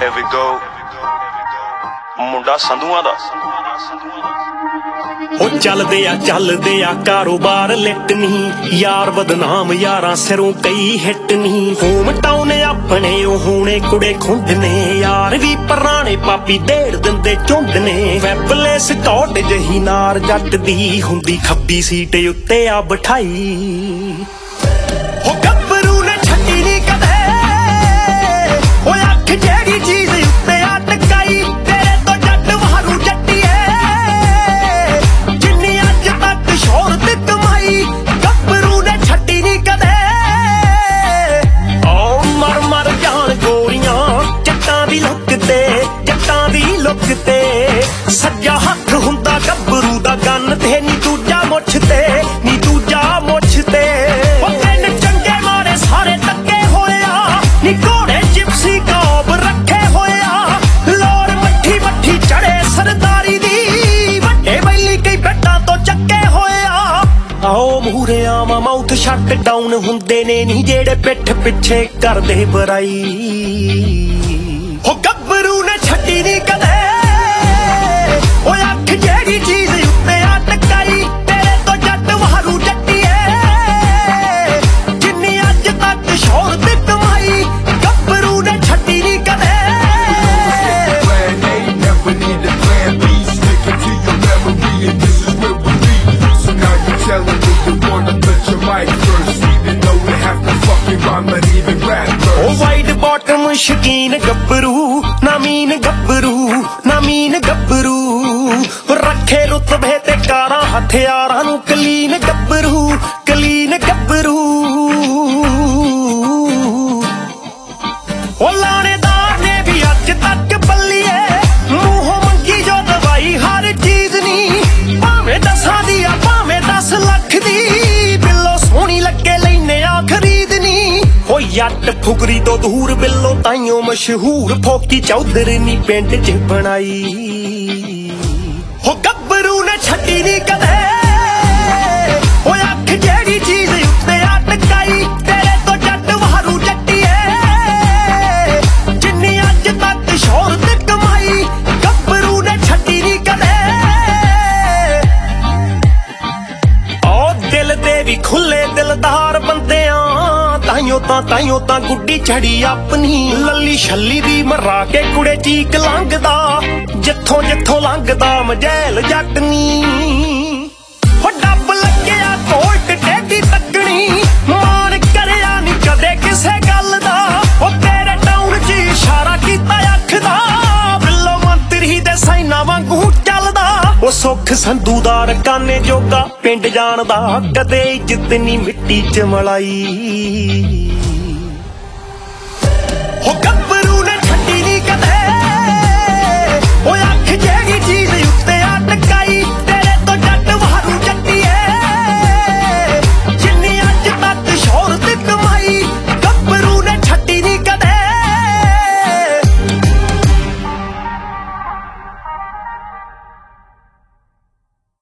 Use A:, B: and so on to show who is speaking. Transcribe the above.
A: Here we go ਮੁੰਡਾ ਸੰਧੂਆਂ ਦਾ
B: ਉਹ ਚੱਲਦੇ ਆ ਕਾਰੋਬਾਰ ਲਿਟ ਨਹੀਂ ਯਾਰ ਬਦਨਾਮ ਯਾਰਾਂ ਸਿਰੋਂ ਕਈ ਹਿੱਟ ਨਹੀਂ ਹੋਮ ਟਾਊਨ ਆਪਣੇ ਉਹ ਹੋਣੇ ਕੁੜੇ ਖੁੰਡ ਨੇ ਯਾਰ ਵੀ ਪੁਰਾਣੇ ਪਾਪੀ ਢੇੜ ਦਿੰਦੇ ਝੁੰਡ ਨੇ ਵੈਬਲੇ ਸਕਾਟ ਜਹੀ ਨਾਰ ਜੱਟ ਦੀ ਹੁੰਦੀ ਖੱਬੀ ਸੀਟ ਉੱਤੇ ਆ ਬਿਠਾਈ ਉਹ ਗੱਭਰੂ ਨੇ ਛੱਡੀ ਨਹੀਂ ਕਦੇ ਉਹ ਅੱਖ ਜਿਹੜੀ ਚੀਜ਼ ਉੱਤੇ ਆ ਟਕਾਈ ਤੇਰੇ ਤੋਂ ਜੱਟ ਵਾਰੂ ਜੱਟੀਏ ਜਿੰਨੀ ਅੱਜ ਤੱਕ ਸ਼ੋਹਰਤ ਕਮਾਈ ਗੱਭਰੂ ਨੇ ਛੱਡੀ ਨਹੀਂ ਕਦੇ ਓ ਮਰ ਜਾਣ ਗੋਰੀਆਂ ਜੱਟਾਂ ਦੀ ਲੁੱਕ ਤੇ ਸੱਜਾ ਹੱਥ ਹੁੰਦਾ ਗੱਭਰੂ ਦਾ ਗੰਨ ਤੇ ਨੀ ਦੂਜਾ ਮੁੱਛ ਤੇ ਉਹ ਤਿੰਨ ਚੰਗੇ ਮਾਰੇ ਸਾਰੇ ਤੱਕੇ ਹੋਇਆ ਨੀ ਘੋੜੇ ਜਿਪਸੀ ਕੌਬ ਰੱਖੇ ਹੋਇਆ ਲੋੜ ਮੱਠੀ ਚੜੇ ਸਰਦਾਰੀ ਦੀ ਵੱਡੇ ਬੈਲੀ ਕਈ ਬੈਠਾਂ ਤੋਂ ਚੱਕੇ ਹੋਇਆ ਆਓ ਮੂਹਰੇ ਆਵਾਂ ਮਾਊਥ ਸ਼ਟ ਡਾਊਨ ਹੁੰਦੇ ਨੇ ਨੀ ਜਿਹੜੇ ਪਿੱਠ ਪਿੱਛੇ ਕਰਦੇ ਬੁਰਾਈ ਉਹ ਗੱਭਰੂ ਨੇ ਛੱਡੀ ਨੀ ਕਦੇ ਉਹ ਅੱਖ ਜਿਹੜੀ ਚੀਜ਼ ਉੱਤੇ ਆ ਟਕਾਈ ਤੇਰੇ ਤੋਂ ਜੱਟ ਵਾਰੂ ਜੱਟੀਏ ਜਿੰਨੀ ਅੱਜ ਤੱਕ ਸ਼ੋਹਰਤ ਕਮਾਈ ਗੱਭਰੂ ਨੇ ਛੱਡੀ ਨੀ ਕਦੇ ਉਹ ਵਾਈਡ ਬਾਟਮ ਸ਼ਕੀਨ ਗੱਭਰੂ ਨਾ ਮੀਨ ਗੱਭਰੂ ਰੱਖੇ ਰੁਤਬੇ ਤੇ ਕਾਰਾਂ ਹਥਿਆਰਾਂ ਨੂੰ ਕਲੀਨ ਗੱਭਰੂ ਉਹ ਲਾਣੇਦਾਰ ਨੇ ਵੀ ਅੱਜ ਤੱਕ ਬੱਲੀਏ ਮੂੰਹੋਂ ਮੰਗੀ ਜੋ ਦਵਾਈ ਹਰ ਚੀਜ਼ ਨਹੀਂ ਭਾਵੇਂ 10 ਦੀ ਆ ਭਾਵੇਂ 10 ਲੱਖ ਦੀ ਬਿੱਲੋ ਸੋਹਣੀ ਲੱਗੇ ਲੈਨੇ ਆ ਖਰੀਦਨੀ ਉਹ ਜੱਟ ਫੁਕਰੀ ਤੋਂ ਦੂਰ ਬਿੱਲੋ ਤਾਈਓ ਮਸ਼ਹੂਰ ਫੋਕੀ ਚੌਧਰ ਨੀ ਪਿੰਡ 'ਚ ਬਣਾਈ ਉਹ ਗੱਭਰੂ ਨੇ ਛੱਡੀ ਨੀ ਕਦੇ ਉਹ ਅੱਖ ਜਿਹੜੀ ਚੀਜ਼ ਉੱਤੇ ਆ ਟਕਾਈ ਤੇਰੇ ਤੋਂ ਜੱਟ ਵਾਰੂ ਜੱਟੀਏ ਜਿੰਨੀ ਅੱਜ ਤੱਕ ਸ਼ੋਹਰਤ ਕਮਾਈ ਗੱਭਰੂ ਨੇ ਛੱਡੀ ਨੀ ਕਦੇ ਉਹ ਦਿਲ ਦੇ ਵੀ ਖੁੱਲੇ ਦਿਲਦਾਰ ਬੰਦਿਆਂ ਤਾਈਓ ਤਾਂ ਗੁੱਡੀ ਛੜੀ ਆਪਣੀ ਲੱਲੀ ਛੱਲੀ ਦੀ ਮਰਾ ਕੇ ਕੁੜੇ ਚੀਕ ਲੰਘਦਾ ਜਿੱਥੋਂ ਲੰਘਦਾ ਮਜੈਲ ਜੱਟ ਨੀ ਹੋ ਡੱਬ ਲੱਗਿਆ ਕੋਲਟ ਟੇਢੀ ਤੱਕਣੀ ਮਾਣ ਕਰਿਆ ਨੀ ਕਦੇ ਕਿਸੇ ਗੱਲ ਦਾ ਉਹ ਤੇਰੇ ਟਾਊਨ 'ਚ ਇਸ਼ਾਰਾ ਕੀਤਾ ਅੱਖ ਦਾ ਬਿੱਲੋ ਮੰਤਰੀ ਦੇ ਸਾਈਨਾ ਵਾਂਗੂ ਚੱਲਦਾ ਉਹ ਸੁੱਖ ਸੰਧੂ ਦਾ ਰਕਾਨੇ ਜੋਗਾ ਪਿੰਡ ਜਾਣਦਾ ਕਦੇ ਇੱਜ਼ਤ ਨੀ ਮਿੱਟੀ 'ਚ ਮਲਾਈ ਉਹ ਗੱਭ